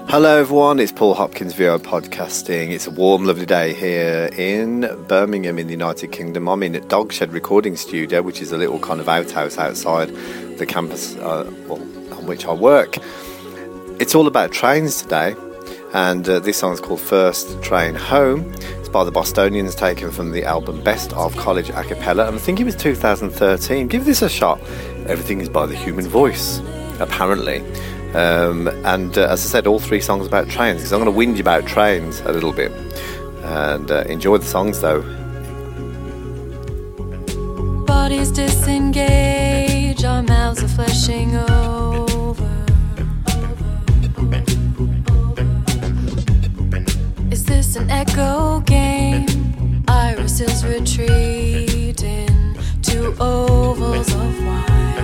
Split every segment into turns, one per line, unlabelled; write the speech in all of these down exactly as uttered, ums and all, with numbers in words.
Hello everyone, it's Paul Hopkins V O Podcasting. It's a warm, lovely day here in Birmingham in the United Kingdom. I'm in at Dogshed Recording Studio, which is a little kind of outhouse outside the campus uh, well, on which I work. It's all about trains today, and uh, this song's called First Train Home. It's by the Bostonians, taken from the album Best of College A Cappella, and I think it was two thousand thirteen. Give this a shot. Everything is by the human voice, apparently. Um, and uh, as I said, all three songs about trains, because I'm going to whinge about trains a little bit, and uh, enjoy the songs though.
Bodies disengage, our mouths are fleshing over. Is this an echo game? Irises retreating to ovals of wine.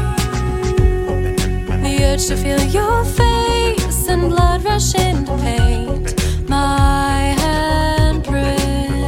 The urge to feel your face and blood rush into paint my handprint,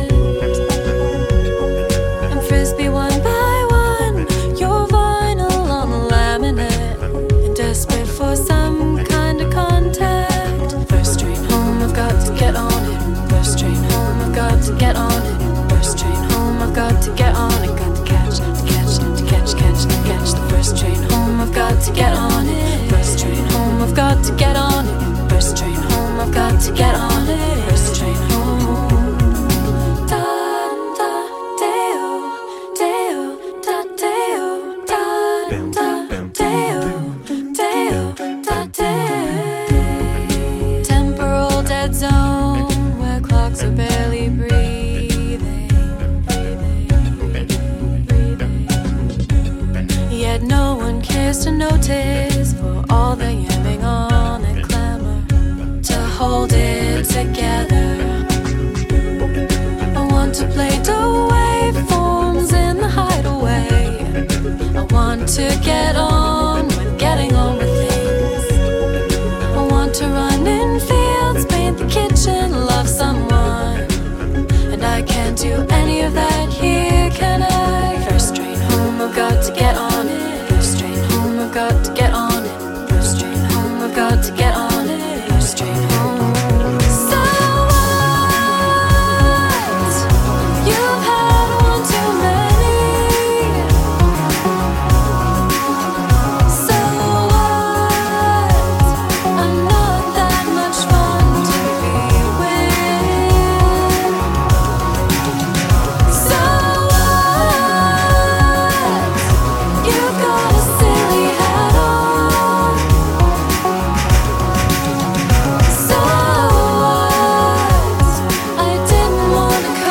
and frisbee one by one your vinyl on laminate, and desperate for some kind of contact. First train home, I've got to get on it. First train home, I've got to get on it. First train home, I've got to get on it. Got to catch, to catch, to catch, catch, to catch the first train home. I've got to get on it. First train home, I've got to get on it. First train home, I've got to get on it. First train home. Da da deo, deo, da deo, da da deo, deo, da deo. Temporal dead zone where clocks are barely breathing, breathing, breathing. Yet no one cares to notice for all the yamming on and clamor to hold it together. I want to play the waveforms in the hideaway. I want to get on with getting on with things. I want to run in fields, paint the kitchen, love someone, and I can't do any of that here, can I? First train home, I've got to get on it. First train home, I've got to get on it. First train home, I've got to get on it. First train home. So what? You've had one too many. So what? I'm not that much fun to be with. So what? You've got a silly hat on. So what? I didn't want to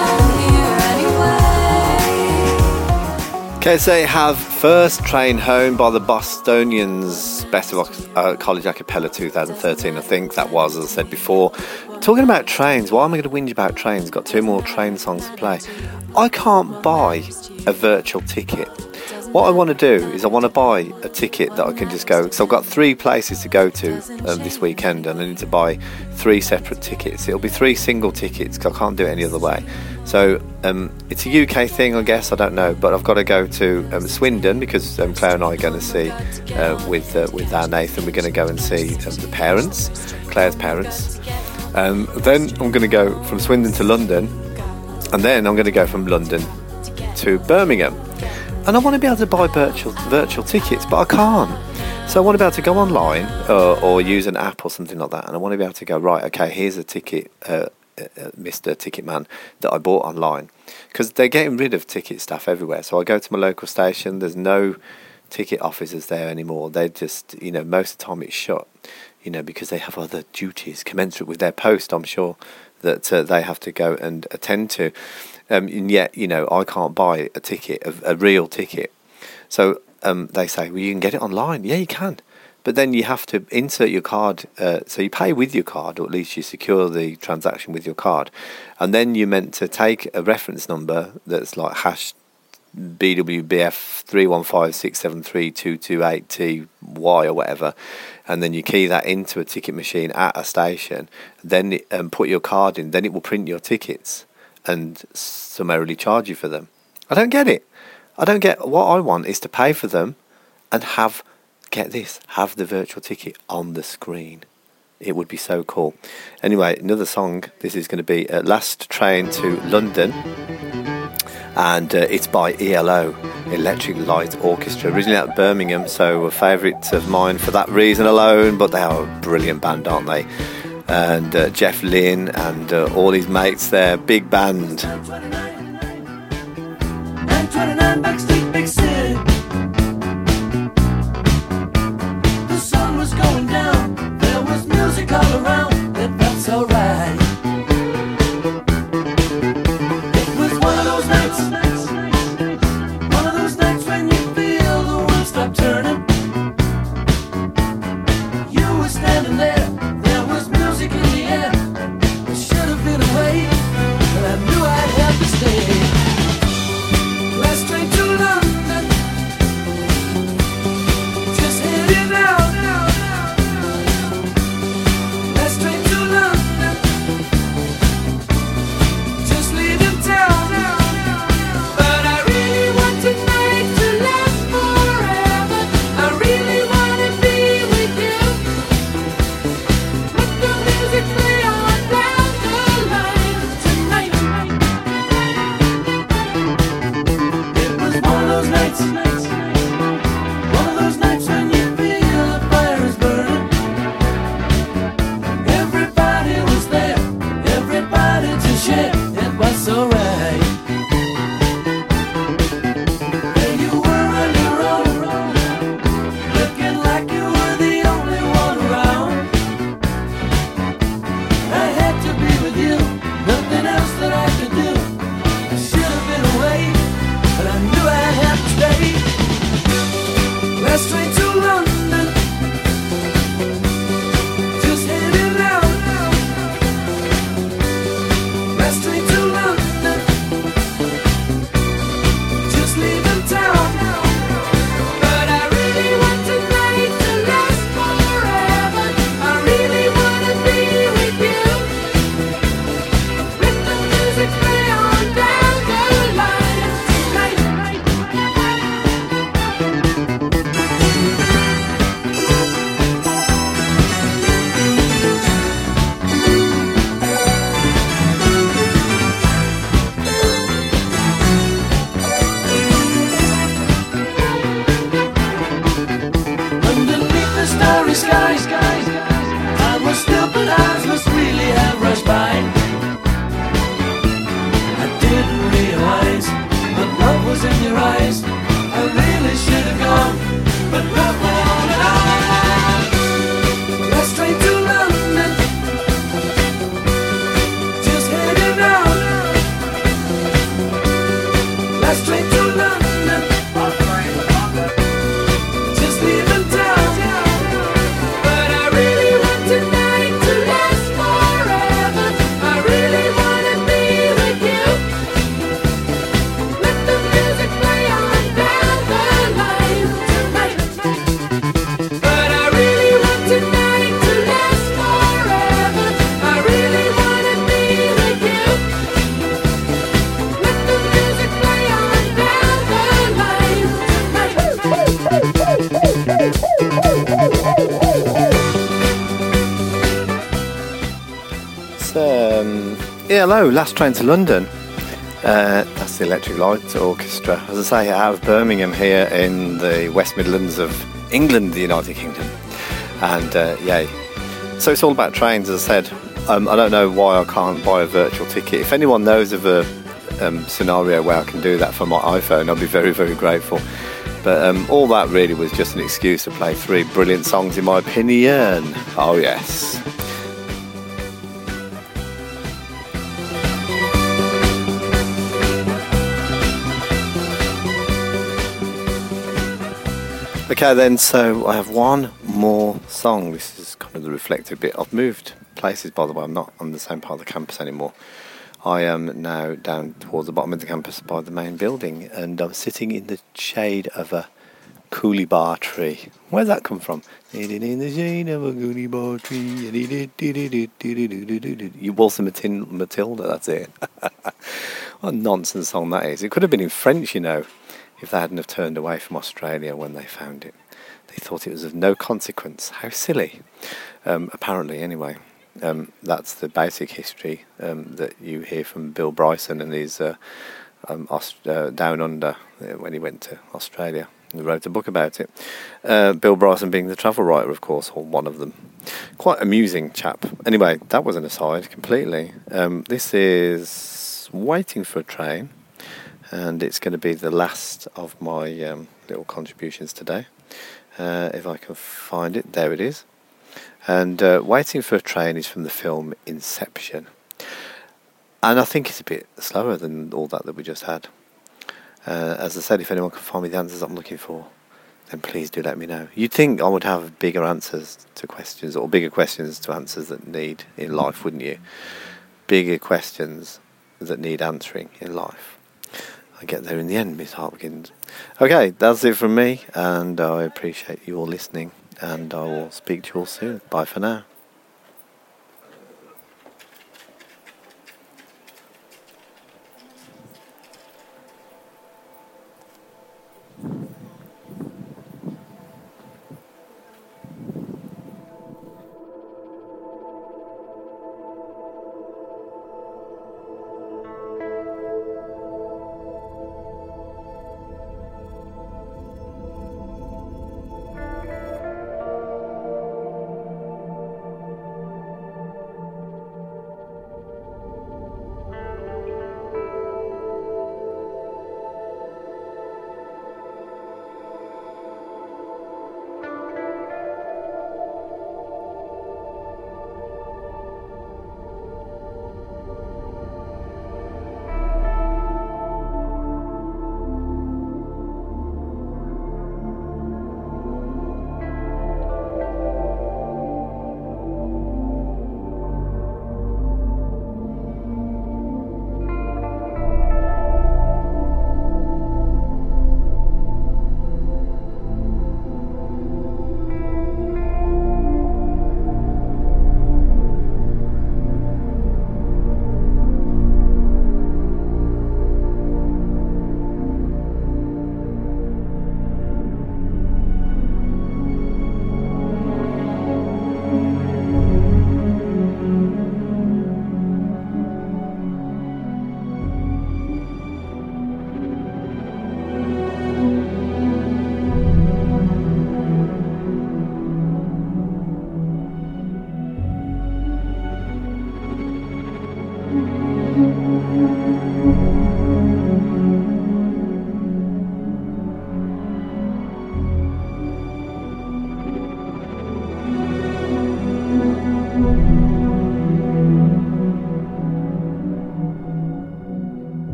come here anyway.
Okay, so they have First Train Home by the Bostonians, Best of uh, College A Cappella two thousand thirteen, I think that was, as I said before. Talking about trains, why am I going to whinge about trains? Got two more train songs to play. I can't buy a virtual ticket. What I want to do is I want to buy a ticket that I can just go, so I've got three places to go to um, this weekend, and I need to buy three separate tickets. It'll be three single tickets because I can't do it any other way. So um, it's a U K thing, I guess, I don't know, but I've got to go to um, Swindon because um, Claire and I are going to see uh, with uh, with our Nathan, we're going to go and see um, the parents, Claire's parents. Um, then I'm going to go from Swindon to London, and then I'm going to go from London to Birmingham. And I want to be able to buy virtual virtual tickets, but I can't. So I want to be able to go online uh, or use an app or something like that, and I want to be able to go, right, okay, here's a ticket, uh, uh, Mister Ticketman, that I bought online. Because they're getting rid of ticket staff everywhere. So I go to my local station, there's no ticket officers there anymore. They just, you know, most of the time it's shut, you know, because they have other duties commensurate with their post, I'm sure, that uh, they have to go and attend to. Um, and yet, you know, I can't buy a ticket, a, a real ticket. So um, they say, well, you can get it online. Yeah, you can. But then you have to insert your card. Uh, so you pay with your card, or at least you secure the transaction with your card. And then you're meant to take a reference number that's like hash B W B F three one five six seven three two two eight T Y or whatever, and then you key that into a ticket machine at a station, then it, um, put your card in, then it will print your tickets and summarily charge you for them. I don't get it. I don't get, what I want is to pay for them and have, get this, have the virtual ticket on the screen. It would be so cool. Anyway, another song. This is going to be uh, Last Train to London. And uh, it's by E L O, Electric Light Orchestra, originally out of Birmingham, so a favourite of mine for that reason alone, but they are a brilliant band, aren't they? And uh, Jeff Lynne and uh, all his mates there, big band.
nine twenty-nine Backstreet Big City. The sun was going down, there was music all around, it felt so right. It was one of those nights, one of those nights when you feel the world stop turning. You were standing there, there was music in the air. I should have been away, but I knew I'd have to stay. Last train to London, just heading out. Last train to London, just leaving town. But I really want tonight to last forever. I really want to be with you. Let the music play on down the line tonight. It was one of those nights, one of those nights when you feel the fire is burning. Everybody was there, everybody to share. It was so right. And you were on your own, looking like you were the only one around. I had to be with you, nothing else that I could do. I should have been away, but I knew I'd have to stay. Last train to London, just heading out. Last train to London, just leaving town. But I really want tonight to last forever. I really want to be with you. Let the music play on down the line tonight. Underneath the starry sky, time was still, but eyes must really have rushed by. I didn't realize, but love was in your eyes. I really should have gone, but love won't allow. Last train to London, just heading out. Last train to London, just leaving town. But I really want tonight to last forever. I really want to be with you. Let the music play on down the line tonight. But I really want tonight to last forever. I really want to be with you. Let the music play on down the line tonight.
So, um, E L O, Last Train to London. Uh, that's the Electric Light Orchestra. As I say, out of Birmingham here in the West Midlands of England, the United Kingdom. And uh, yay. So it's all about trains, as I said. Um, I don't know why I can't buy a virtual ticket. If anyone knows of a um, scenario where I can do that from my iPhone, I'll be very, very grateful. But um, all that really was just an excuse to play three brilliant songs, in my opinion. Oh, yes. Okay then, so I have one more song. This is kind of the reflective bit. I've moved places, by the way. I'm not on the same part of the campus anymore. I am now down towards the bottom of the campus by the main building, and I'm sitting in the shade of a coolibah tree. Where's that come from? Sitting in the shade of a coolibah tree. You Waltz and Matilda, that's it. What a nonsense song that is. It could have been in French, you know, if they hadn't have turned away from Australia when they found it. They thought it was of no consequence. How silly. Um, apparently, anyway. Um, that's the basic history um, that you hear from Bill Bryson and his uh, um, Aust- uh, Down Under uh, when he went to Australia. He wrote a book about it. Uh, Bill Bryson being the travel writer, of course, or one of them. Quite amusing chap. Anyway, that was an aside completely. Um, this is Waiting for a Train, and it's going to be the last of my um, little contributions today. Uh, if I can find it, there it is. And uh, Waiting for a Train is from the film Inception. And I think it's a bit slower than all that that we just had. Uh, as I said, if anyone can find me the answers I'm looking for, then please do let me know. You'd think I would have bigger answers to questions, or bigger questions to answers that need in life, wouldn't you? Bigger questions that need answering in life. I get there in the end, Miss Hopkins. Okay, that's it from me, and I appreciate you all listening. And I will speak to you all soon. Bye for now.